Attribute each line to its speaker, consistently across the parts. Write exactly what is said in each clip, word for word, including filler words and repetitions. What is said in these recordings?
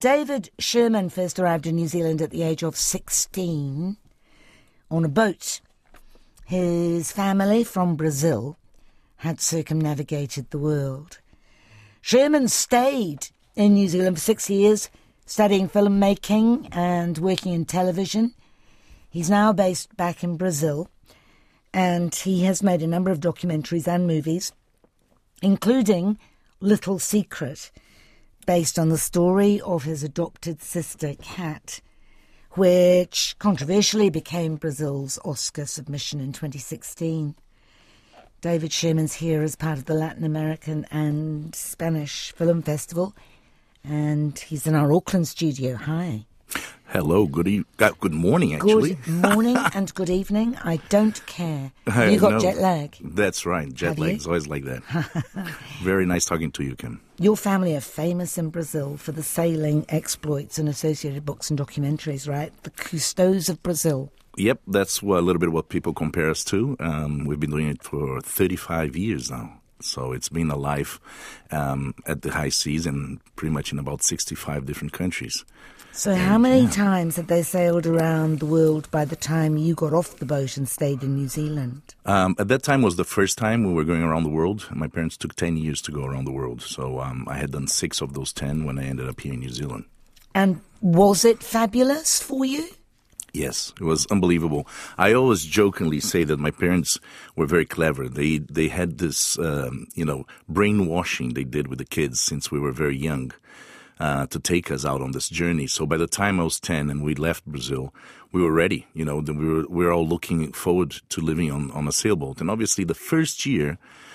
Speaker 1: David Sherman first arrived in New Zealand at the age of sixteen on a boat. His family from Brazil had circumnavigated the world. Sherman stayed in New Zealand for six years, studying filmmaking and working in television. He's now based back in Brazil, and he has made a number of documentaries and movies, including Little Secret, based on the story of his adopted sister, Kat, which controversially became Brazil's Oscar submission in twenty sixteen. David Sherman's here as part of the Latin American and Spanish Film Festival, and he's in our Auckland studio. Hi.
Speaker 2: Hello, good e- uh, good morning, actually.
Speaker 1: Good morning and good evening. I don't care. You got
Speaker 2: no,
Speaker 1: jet lag.
Speaker 2: That's right. Jet
Speaker 1: Have
Speaker 2: lag
Speaker 1: you?
Speaker 2: is always like that. Very nice talking to you, Kim.
Speaker 1: Your family are famous in Brazil for the sailing exploits and associated books and documentaries, right? The Cousteaus of Brazil.
Speaker 2: Yep, that's what, a little bit what people compare us to. Um, we've been doing it for thirty-five years now. So it's been alive um, at the high seas and pretty much in about sixty-five different countries.
Speaker 1: So how many
Speaker 2: yeah.
Speaker 1: times had they sailed around the world by the time you got off the boat and stayed in New Zealand?
Speaker 2: Um, at that time was the first time we were going around the world. My parents took ten years to go around the world. So um, I had done six of those ten when I ended up here in New Zealand.
Speaker 1: And was it fabulous for you?
Speaker 2: Yes, it was unbelievable. I always jokingly say that my parents were very clever. They they had this, um, you know, brainwashing they did with the kids since we were very young. Uh, to take us out on this journey. So by the time I was ten and we left Brazil, we were ready. You know, we were we were all looking forward to living on, on a sailboat. And obviously the first year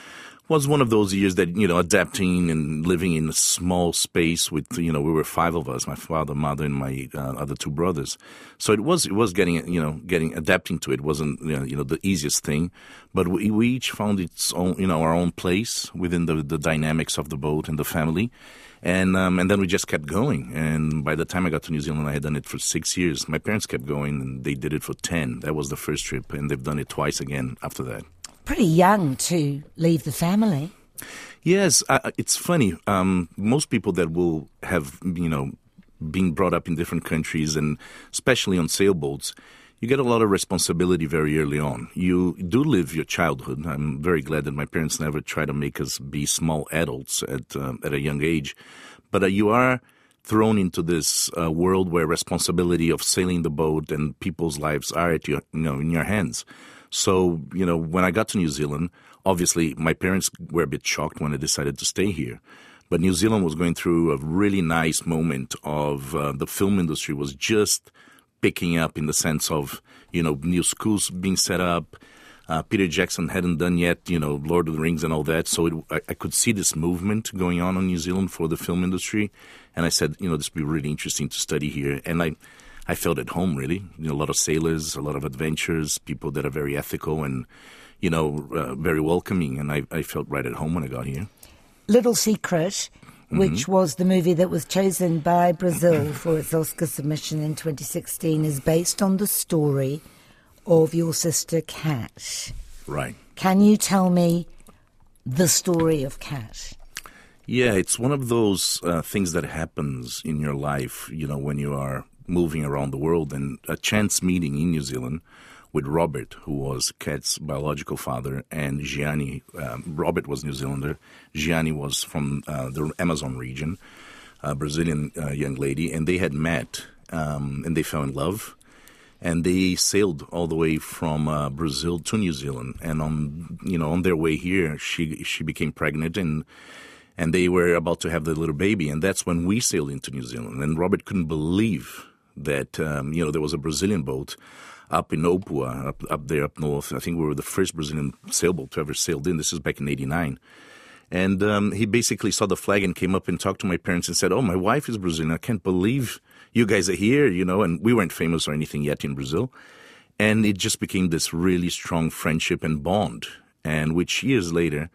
Speaker 2: was one of those years that, you know, adapting and living in a small space with, you know, we were five of us, my father, mother, and my uh, other two brothers. So it was it was getting, you know, getting adapting to it wasn't, you know, you know the easiest thing. But we, we each found its own, you know, our own place within the, the dynamics of the boat and the family. And um, and then we just kept going. And by the time I got to New Zealand, I had done it for six years. My parents kept going, and they did it for ten. That was the first trip, and they've done it twice again after that.
Speaker 1: Pretty young to leave the family.
Speaker 2: Yes, uh, it's funny. Um, most people that will have, you know, been brought up in different countries, and especially on sailboats, you get a lot of responsibility very early on. You do live your childhood. I'm very glad that my parents never try to make us be small adults at uh, at a young age. But uh, you are thrown into this uh, world where responsibility of sailing the boat and people's lives are at your, you know, in your hands. So, you know, when I got to New Zealand, obviously my parents were a bit shocked when I decided to stay here. But New Zealand was going through a really nice moment of uh, the film industry was just picking up in the sense of, you know, new schools being set up. Uh, Peter Jackson hadn't done yet, you know, Lord of the Rings and all that. So it, I, I could see this movement going on in New Zealand for the film industry. And I said, you know, this would be really interesting to study here. And I, I felt at home, really. You know, a lot of sailors, a lot of adventures, people that are very ethical and, you know, uh, very welcoming. And I, I felt right at home when I got here.
Speaker 1: Little Secret, which mm-hmm. was the movie that was chosen by Brazil for its Oscar submission in twenty sixteen, is based on the story of your sister, Kat.
Speaker 2: Right.
Speaker 1: Can you tell me the story of Kat?
Speaker 2: Yeah, it's one of those uh, things that happens in your life, you know, when you are moving around the world. And a chance meeting in New Zealand with Robert, who was Kat's biological father, and Gianni. Um, Robert was New Zealander. Gianni was from uh, the Amazon region, a Brazilian uh, young lady, and they had met, um, and they fell in love. And they sailed all the way from uh, Brazil to New Zealand. And on, you know, on their way here, she she became pregnant, and and they were about to have the little baby. And that's when we sailed into New Zealand. And Robert couldn't believe that, um, you know, there was a Brazilian boat up in Opua, up, up there up north. I think we were the first Brazilian sailboat to ever sailed in. This is back in eighty-nine. And um, he basically saw the flag and came up and talked to my parents and said, "Oh, my wife is Brazilian. I can't believe you guys are here," you know, and we weren't famous or anything yet in Brazil. And it just became this really strong friendship and bond. And which years later,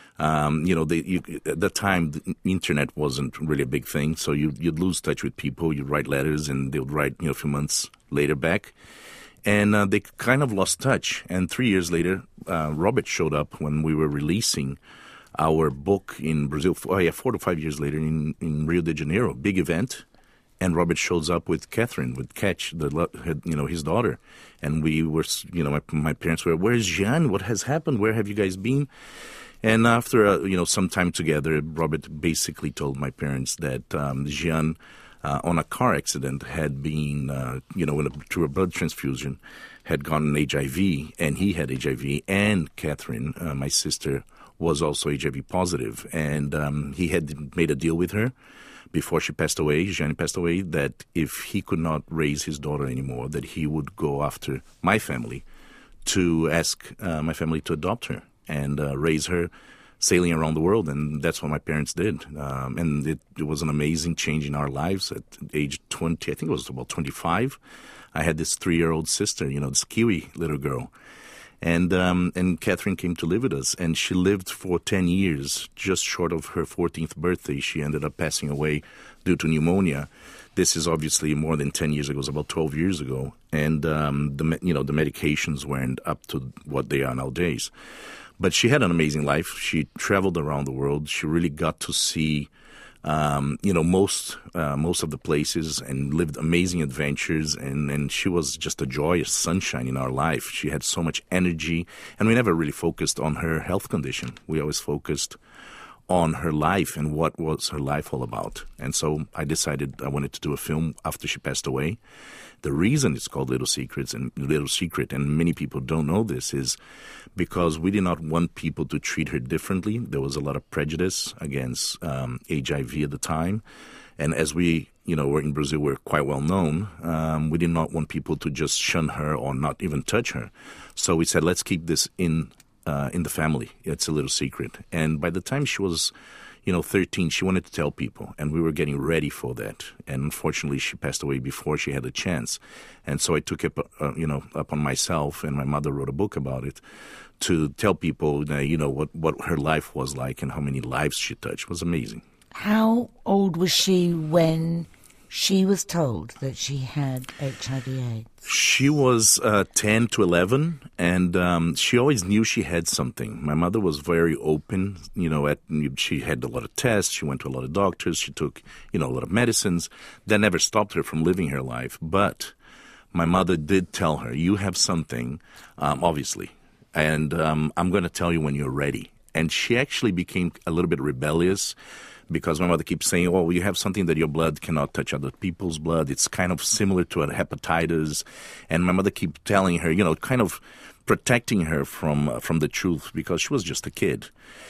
Speaker 2: um, you know, they, you, at that time, the internet wasn't really a big thing. So you, you'd lose touch with people. You'd write letters and they would write, you know, a few months later back. And uh, they kind of lost touch. And three years later, uh, Robert showed up when we were releasing our book in Brazil. Oh, yeah, four to five years later in, in Rio de Janeiro, big event. And Robert shows up with Catherine, with Ketch, the you know his daughter, and we were you know my, my parents were, where's Jeanne? What has happened? Where have you guys been? And after uh, you know some time together, Robert basically told my parents that um, Jeanne, uh, on a car accident, had been uh, you know in a, through a blood transfusion, had gotten H I V, and he had H I V, and Catherine, uh, my sister, was also H I V positive, and um, he had made a deal with her before she passed away, Jeanne passed away, that if he could not raise his daughter anymore, that he would go after my family to ask uh, my family to adopt her and uh, raise her, sailing around the world, and that's what my parents did. Um, and it, it was an amazing change in our lives. At age twenty, I think it was about twenty-five, I had this three-year-old sister, you know, this Kiwi little girl. And um, and Catherine came to live with us, and she lived for ten years, just short of her fourteenth birthday. She ended up passing away due to pneumonia. This is obviously more than ten years ago. It was about twelve years ago. And, um, the you know, the medications weren't up to what they are nowadays. But she had an amazing life. She traveled around the world. She really got to see Um, you know, most uh, most of the places and lived amazing adventures, and, and she was just a joyous sunshine in our life. She had so much energy, and we never really focused on her health condition. We always focused on her life and what was her life all about. And so I decided I wanted to do a film after she passed away. The reason it's called Little Secrets and Little Secret, and many people don't know this, is because we did not want people to treat her differently. There was a lot of prejudice against um, H I V at the time. And as we, you know, were in Brazil, we're quite well known. Um, we did not want people to just shun her or not even touch her. So we said, let's keep this in uh, in the family. It's a little secret. And by the time she was, you know, thirteen, she wanted to tell people, and we were getting ready for that. And unfortunately, she passed away before she had a chance. And so I took it, uh, you know, upon myself, and my mother wrote a book about it, to tell people, uh, you know, what, what her life was like and how many lives she touched. It was amazing.
Speaker 1: How old was she when she was told that she had H I V AIDS?
Speaker 2: She was uh, ten to eleven, and um, she always knew she had something. My mother was very open. You know, at, she had a lot of tests. She went to a lot of doctors. She took, you know, a lot of medicines. That never stopped her from living her life. But my mother did tell her, you have something, um, obviously, and um, I'm going to tell you when you're ready. And she actually became a little bit rebellious, because my mother keeps saying, oh, you have something that your blood cannot touch other people's blood. It's kind of similar to a hepatitis. And my mother kept telling her, you know, kind of protecting her from uh, from the truth, because she was just a kid.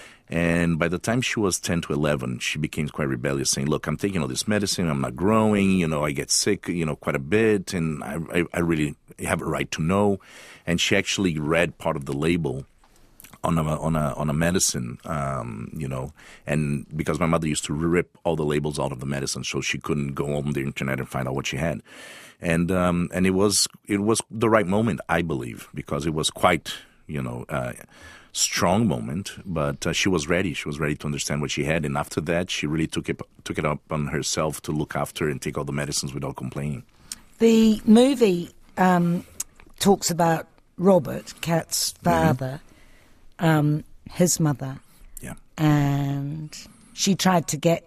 Speaker 2: And by the time she was ten to eleven, she became quite rebellious, saying, look, I'm taking all this medicine, I'm not growing, you know, I get sick, you know, quite a bit, and I, I, I really have a right to know. And she actually read part of the label on a on a on a medicine, um, you know, and because my mother used to rip all the labels out of the medicine, so she couldn't go on the internet and find out what she had, and um, and it was it was the right moment, I believe, because it was quite, you know, uh, strong moment, but uh, she was ready. She was ready to understand what she had, and after that, she really took it took it up on herself to look after and take all the medicines without complaining.
Speaker 1: The movie um, talks about Robert, Kat's father. Mm-hmm. Um, his mother,
Speaker 2: yeah,
Speaker 1: and she tried to get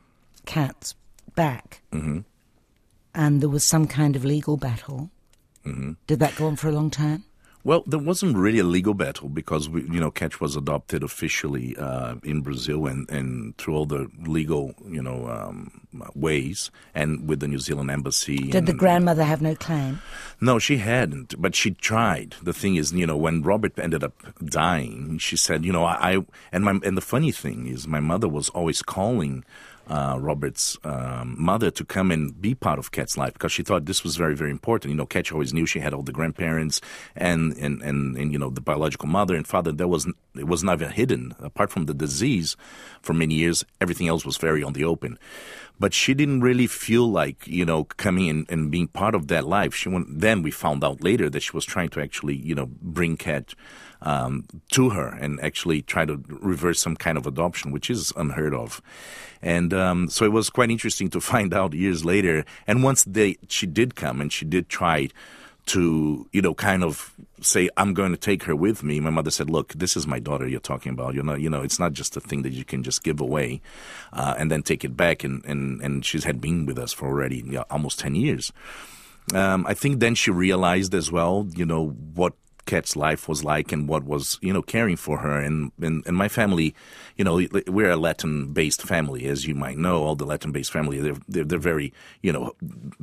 Speaker 1: Kat back,
Speaker 2: mm-hmm.
Speaker 1: and there was some kind of legal battle.
Speaker 2: Mm-hmm.
Speaker 1: Did that go on for a long time?
Speaker 2: Well, there wasn't really a legal battle, because we, you know, Kat was adopted officially uh, in Brazil, and, and through all the legal, you know, um, ways, and with the New Zealand embassy.
Speaker 1: Did
Speaker 2: and,
Speaker 1: the grandmother have no claim?
Speaker 2: No, she hadn't, but she tried. The thing is, you know, when Robert ended up dying, she said, you know, I, I and my and the funny thing is, my mother was always calling Uh, Robert's um, mother to come and be part of Kat's life, because she thought this was very, very important. You know, Kat always knew she had all the grandparents and, and, and, and you know, the biological mother and father. That was, it was never hidden. Apart from the disease, for many years, everything else was very on the open. But she didn't really feel like, you know, coming in and being part of that life. She went, then we found out later that she was trying to actually, you know, bring Kat um, to her and actually try to reverse some kind of adoption, which is unheard of. And um, so it was quite interesting to find out years later. And once they, she did come and she did try to, you know, kind of say, I'm going to take her with me. My mother said, look, this is my daughter you're talking about. You know, you know, it's not just a thing that you can just give away uh, and then take it back. And, and, and she's had been with us for already you know, almost ten years. Um, I think then she realized as well, you know, what Kat's life was like and what was, you know, caring for her. And, and, and my family, you know, we're a Latin-based family, as you might know. All the Latin-based family, they're, they're, they're very, you know,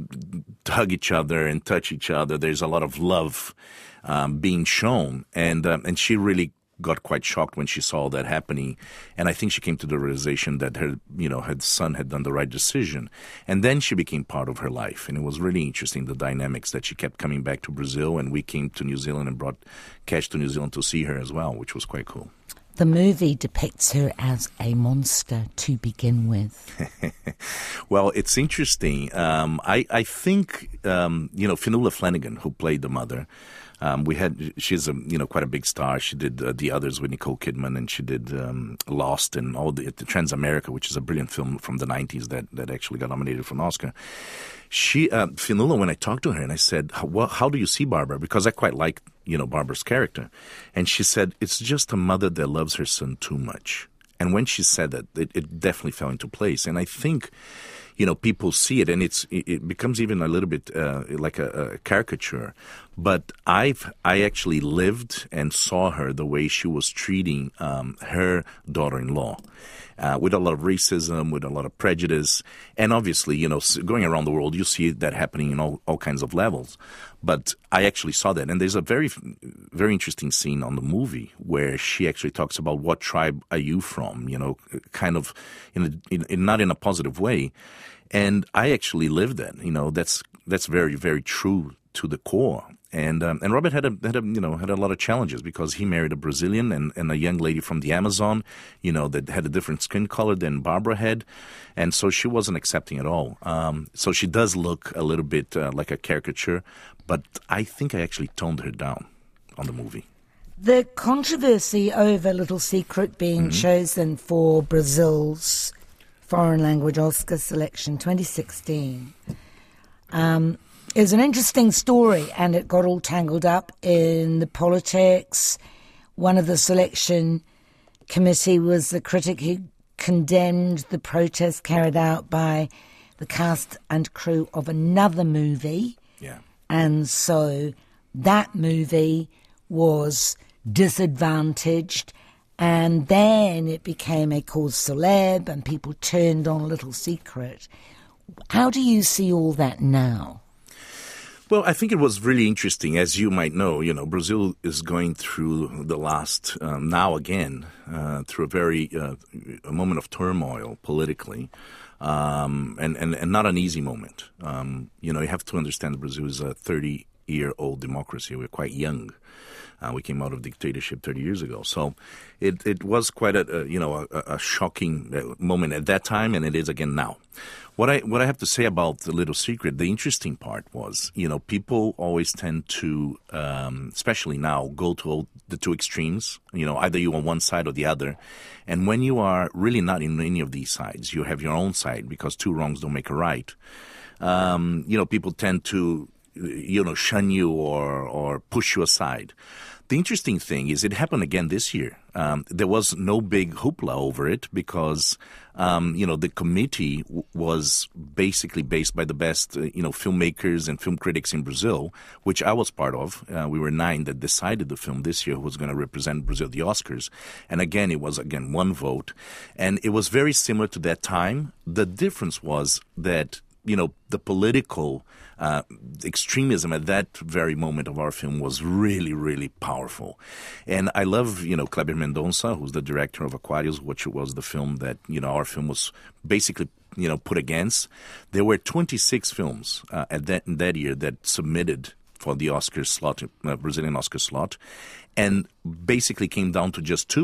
Speaker 2: hug each other and touch each other. There's a lot of love um, being shown. And, um, and she really got quite shocked when she saw that happening. And I think she came to the realization that her, you know, her son had done the right decision. And then she became part of her life. And it was really interesting, the dynamics that she kept coming back to Brazil. And we came to New Zealand and brought Cash to New Zealand to see her as well, which was quite cool.
Speaker 1: The movie depicts her as a monster to begin with.
Speaker 2: Well, it's interesting. Um, I, I think, um, you know, Fionnuala Flanagan, who played the mother, Um, we had, she's a, you know, quite a big star. She did uh, The Others with Nicole Kidman, and she did um, Lost and all the, the Transamerica, which is a brilliant film from the nineties that, that actually got nominated for an Oscar. She, uh, Fionnuala, when I talked to her and I said, how, well, how do you see Barbara? Because I quite like, you know, Barbara's character. And she said, it's just a mother that loves her son too much. And when she said that, it, it definitely fell into place. And I think, you know, people see it, and it's it becomes even a little bit uh, like a, a caricature. But I've I actually lived and saw her the way she was treating um, her daughter-in-law, uh, with a lot of racism, with a lot of prejudice, and obviously, you know, going around the world, you see that happening in all, all kinds of levels. But I actually saw that, and there's a very, very interesting scene on the movie where she actually talks about what tribe are you from, you know, kind of in, a, in, in not in a positive way. And I actually lived that, you know, that's that's very, very true to the core. And um, and Robert had a had a you know had a lot of challenges because he married a Brazilian and, and a young lady from the Amazon, you know, that had a different skin color than Barbara had, and so she wasn't accepting at all. Um, so she does look a little bit uh, like a caricature, but I think I actually toned her down on the movie.
Speaker 1: The controversy over Little Secret being mm-hmm. chosen for Brazil's foreign language Oscar selection twenty sixteen. Um, It was an interesting story, and it got all tangled up in the politics. One of the selection committee was the critic who condemned the protest carried out by the cast and crew of another movie.
Speaker 2: Yeah.
Speaker 1: And so that movie was disadvantaged, and then it became a cause célèbre, and people turned on Little Secret. How do you see all that now?
Speaker 2: Well, I think it was really interesting. As you might know, you know, Brazil is going through the last, um, now again, uh, through a very, uh, a moment of turmoil politically, um, and, and, and not an easy moment. Um, you know, you have to understand that Brazil is a thirty-year-old democracy. We're quite young. Uh, we came out of dictatorship thirty years ago. So it, it was quite a, a you know, a, a shocking moment at that time, and it is again now. What I what I have to say about The Little Secret, the interesting part was, you know, people always tend to, um, especially now, go to all the two extremes. You know, either you on one side or the other. And when you are really not in any of these sides, you have your own side, because two wrongs don't make a right. Um, you know, people tend to, you know, shun you or or push you aside. The interesting thing is it happened again this year. Um, there was no big hoopla over it because, um, you know, the committee w- was basically based by the best, uh, you know, filmmakers and film critics in Brazil, which I was part of. Uh, we were nine that decided the film this year who was going to represent Brazil at the Oscars. And again, it was, again, one vote. And it was very similar to that time. The difference was that, you know, the political uh, extremism at that very moment of our film was really, really powerful. And I love, you know, Kleber Mendonça, who's the director of Aquarius, which was the film that, you know, our film was basically, you know, put against. There were twenty-six films uh, at that, in that year that submitted for the Oscar slot, uh, Brazilian Oscar slot, and basically came down to just two.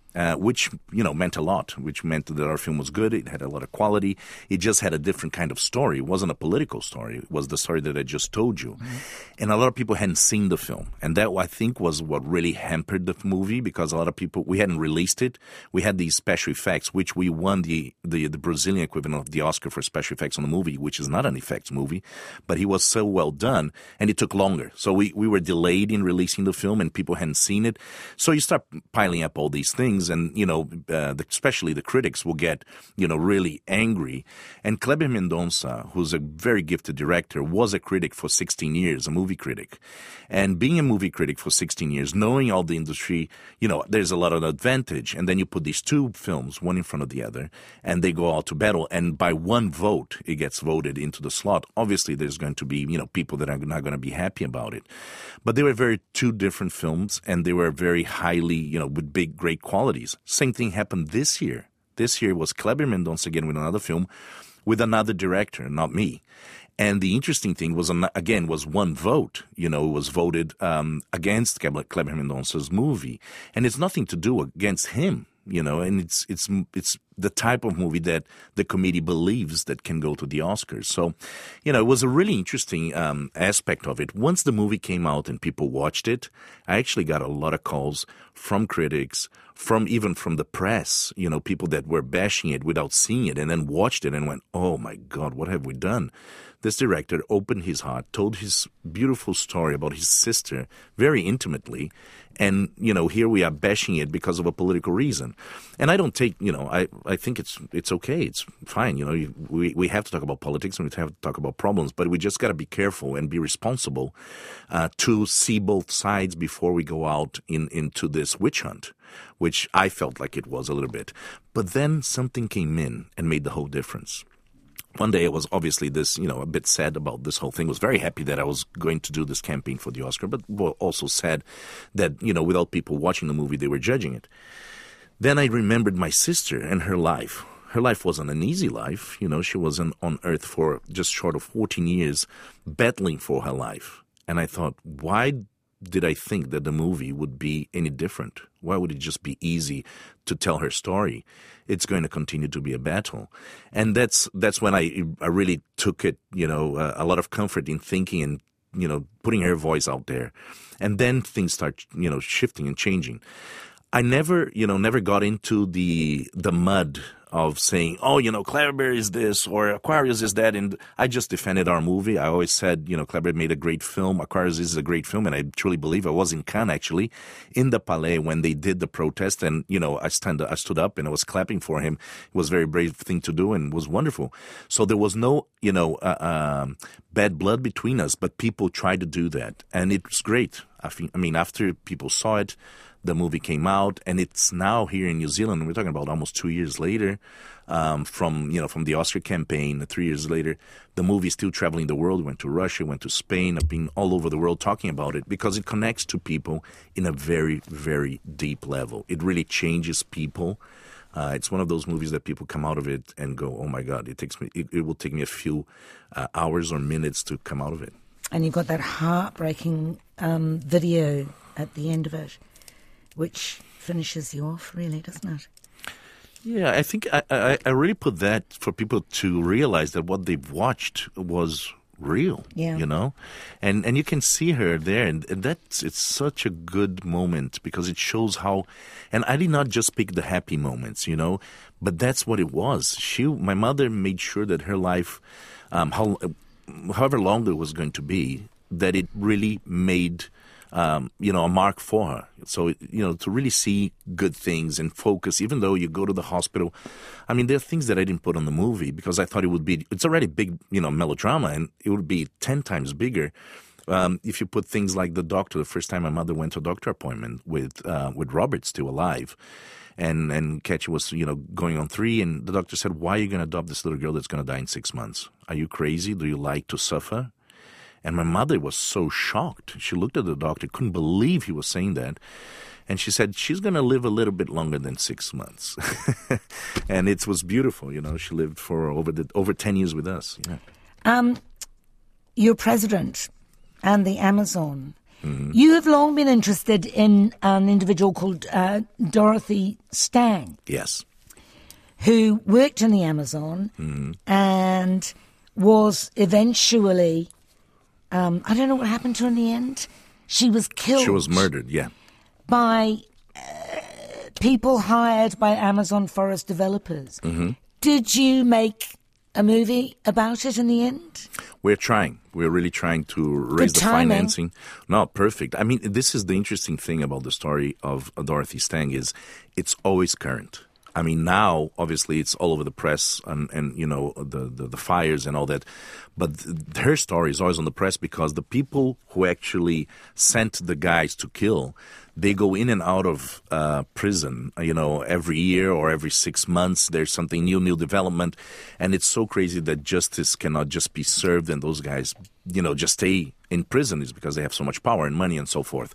Speaker 2: Uh, which, you know, meant a lot, which meant that our film was good. It had a lot of quality. It just had a different kind of story. It wasn't a political story. It was the story that I just told you. Mm-hmm. And a lot of people hadn't seen the film. And that, I think, was what really hampered the movie, because a lot of people, we hadn't released it. We had these special effects, which we won the, the, the Brazilian equivalent of the Oscar for special effects on the movie, which is not an effects movie, but he was so well done, and it took longer. So we, we were delayed in releasing the film, and people hadn't seen it. So you start piling up all these things. And, you know, uh, the, especially the critics will get, you know, really angry. And Kleber Mendonça, who's a very gifted director, was a critic for sixteen years, a movie critic. And being a movie critic for sixteen years, knowing all the industry, you know, there's a lot of advantage. And then you put these two films, one in front of the other, and they go out to battle. And by one vote, it gets voted into the slot. Obviously, there's going to be, you know, people that are not going to be happy about it. But they were very two different films, and they were very highly, you know, with big, great qualities. Same thing happened this year. This year was Kleber Mendonça again with another film, with another director, not me. And the interesting thing was, again, was one vote. You know, it was voted um, against Kleber Mendonça's movie. And it's nothing to do against him, you know, and it's it's it's the type of movie that the committee believes that can go to the Oscars. So, you know, it was a really interesting um, aspect of it. Once the movie came out and people watched it, I actually got a lot of calls from critics, from even from the press, you know, people that were bashing it without seeing it and then watched it and went, oh my God, what have we done? This director opened his heart, told his beautiful story about his sister very intimately, and, you know, here we are bashing it because of a political reason. And I don't take, you know, I, I think it's it's okay, it's fine, you know, you, we, we have to talk about politics and we have to talk about problems, but we just got to be careful and be responsible uh, to see both sides before we go out in into this witch hunt, which I felt like it was a little bit. But then something came in and made the whole difference. One day I was obviously this, you know, a bit sad about this whole thing. Was very happy that I was going to do this campaign for the Oscar, but also sad that, you know, without people watching the movie, they were judging it. Then I remembered my sister and her life. Her life wasn't an easy life. You know, she was on, on Earth for just short of fourteen years, battling for her life. And I thought, why did I think that the movie would be any different? Why would it just be easy to tell her story? It's going to continue to be a battle. And that's that's when I I really took it, you know, uh, a lot of comfort in thinking and, you know, putting her voice out there. And then things start, you know, shifting and changing. I never, you know, never got into the the mud of saying, oh, you know, Kleber is this or Aquarius is that. And I just defended our movie. I always said, you know, Kleber made a great film. Aquarius is a great film. And I truly believe I was in Cannes, actually, in the Palais when they did the protest. And, you know, I, stand, I stood up and I was clapping for him. It was a very brave thing to do and was wonderful. So there was no, you know, uh, um, bad blood between us, but people tried to do that. And it was great. I, think, I mean, after people saw it, the movie came out, and it's now here in New Zealand. We're talking about almost two years later, um, from you know from the Oscar campaign. Three years later, the movie is still traveling the world. Went to Russia, went to Spain. I've been all over the world talking about it because it connects to people in a very, very deep level. It really changes people. Uh, it's one of those movies that people come out of it and go, "Oh my God!" It takes me. It, it will take me a few uh, hours or minutes to come out of it.
Speaker 1: And you've got that heartbreaking um, video at the end of it, which finishes you off, really, doesn't it?
Speaker 2: Yeah, I think I, I, I really put that for people to realize that what they've watched was real,
Speaker 1: yeah.
Speaker 2: you know? And and you can see her there, and, and that's it's such a good moment because it shows how, and I did not just pick the happy moments, you know, but that's what it was. She, my mother made sure that her life, um, how, however long it was going to be, that it really made... Um, you know, a mark for her. So, you know, to really see good things and focus, even though you go to the hospital. I mean, there are things that I didn't put on the movie because I thought it would be, it's already big, you know, melodrama, and it would be ten times bigger um, if you put things like the doctor. The first time my mother went to a doctor appointment with uh, with Robert still alive. And and Ketchy was, you know, going on three, and the doctor said, why are you going to adopt this little girl that's going to die in six months? Are you crazy? Do you like to suffer? And my mother was so shocked. She looked at the doctor, couldn't believe he was saying that. And she said, she's going to live a little bit longer than six months. And it was beautiful, you know. She lived for over the, over ten years with us. Yeah.
Speaker 1: Um, you're president and the Amazon.
Speaker 2: Mm-hmm.
Speaker 1: You have long been interested in an individual called uh, Dorothy Stang.
Speaker 2: Yes.
Speaker 1: Who worked in the Amazon
Speaker 2: mm-hmm.
Speaker 1: and was eventually, um, I don't know what happened to her in the end. She was killed.
Speaker 2: She was murdered, yeah.
Speaker 1: By uh, people hired by Amazon forest developers.
Speaker 2: Mm-hmm.
Speaker 1: Did you make a movie about it in the end?
Speaker 2: We're trying. We're really trying to raise the financing. No, perfect. I mean, this is the interesting thing about the story of Dorothy Stang is it's always current. I mean, now, obviously, it's all over the press and, and you know, the, the, the fires and all that. But th- her story is always on the press because the people who actually sent the guys to kill, they go in and out of uh, prison, you know, every year or every six months. There's something new, new development. And it's so crazy that justice cannot just be served and those guys, you know, just stay in prison is because they have so much power and money and so forth.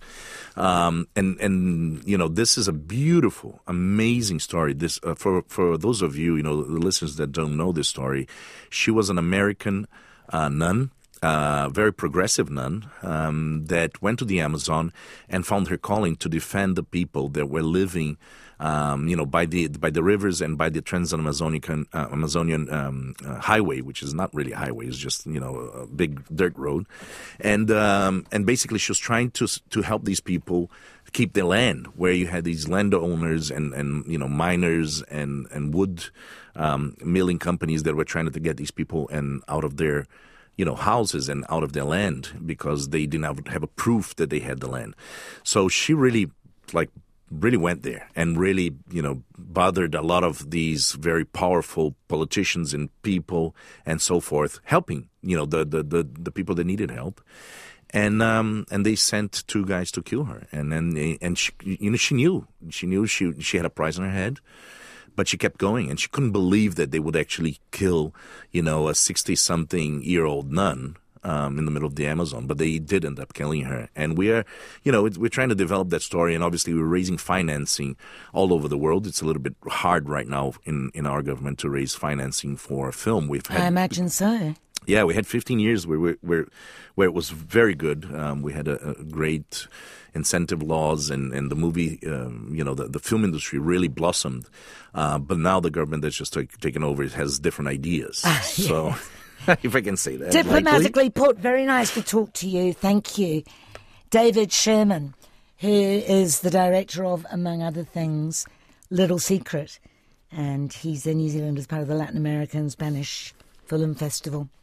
Speaker 2: Um, and, and, you know, this is a beautiful, amazing story. This uh, for, for those of you, you know, the listeners that don't know this story, she was an American uh, nun. Uh, very progressive nun um, that went to the Amazon and found her calling to defend the people that were living, um, you know, by the by the rivers and by the Trans-Amazonian uh, Amazonian um, uh, highway, which is not really a highway; it's just you know a big dirt road, and um, and basically she was trying to to help these people keep their land, where you had these landowners and and you know miners and and wood um, milling companies that were trying to get these people and out of their you know, houses and out of their land because they didn't have, have a proof that they had the land. So she really, like, really went there and really, you know, bothered a lot of these very powerful politicians and people and so forth, helping, you know, the the, the, the people that needed help. And um, and they sent two guys to kill her. And then and she, you know, she knew she knew she she had a price on her head. But she kept going, and she couldn't believe that they would actually kill, you know, a sixty-something-year-old nun um, in the middle of the Amazon. But they did end up killing her. And we are, you know, we're trying to develop that story, and obviously we're raising financing all over the world. It's a little bit hard right now in, in our government to raise financing for a film. We've had,
Speaker 1: I imagine so.
Speaker 2: Yeah, we had fifteen years where where where, where it was very good. Um, we had a, a great incentive laws, and, and the movie, um, you know, the, the film industry really blossomed. Uh, but now the government that's just take, taken over has different ideas.
Speaker 1: Ah,
Speaker 2: so, if I can say that.
Speaker 1: Diplomatically
Speaker 2: likely.
Speaker 1: put, very nice to talk to you. Thank you. David Sherman, who is the director of, among other things, Little Secret. And he's in New Zealand as part of the Latin American Spanish Film Festival.